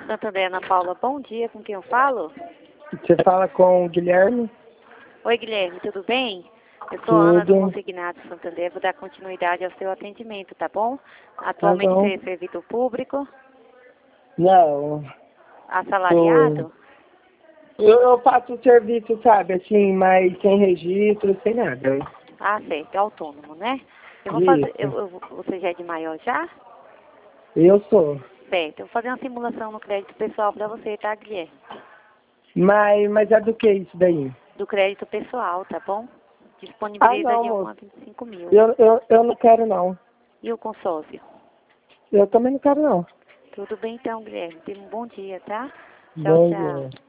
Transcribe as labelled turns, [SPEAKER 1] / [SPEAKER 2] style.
[SPEAKER 1] Santander, Ana Paula, bom dia, com quem eu falo?
[SPEAKER 2] Você fala com o Guilherme?
[SPEAKER 1] Oi, Guilherme, tudo bem? Eu sou Ana do
[SPEAKER 2] Tudo.
[SPEAKER 1] Consignado Santander, vou dar continuidade ao seu atendimento, tá bom?
[SPEAKER 2] Tá
[SPEAKER 1] Atualmente
[SPEAKER 2] bom.
[SPEAKER 1] você é servidor público,
[SPEAKER 2] Não,
[SPEAKER 1] assalariado?
[SPEAKER 2] eu faço o serviço, sabe, assim, mas sem registro, sem nada.
[SPEAKER 1] Ah, certo, é autônomo, né? Eu vou fazer,
[SPEAKER 2] Isso,
[SPEAKER 1] você já é de maior já?
[SPEAKER 2] eu sou.
[SPEAKER 1] Certo, eu vou fazer uma simulação no crédito pessoal para você, tá, Guilherme?
[SPEAKER 2] Mas é do que isso daí?
[SPEAKER 1] Do crédito pessoal, tá bom?
[SPEAKER 2] Ah,
[SPEAKER 1] Disponibiliza
[SPEAKER 2] não,
[SPEAKER 1] de 1 a
[SPEAKER 2] moço.
[SPEAKER 1] 25 mil.
[SPEAKER 2] Eu não quero, não.
[SPEAKER 1] E o consórcio?
[SPEAKER 2] Eu também não quero, não.
[SPEAKER 1] Tudo bem então, Guilherme. Tenha um bom dia, tá? Tchau,
[SPEAKER 2] Bom
[SPEAKER 1] tchau.
[SPEAKER 2] dia.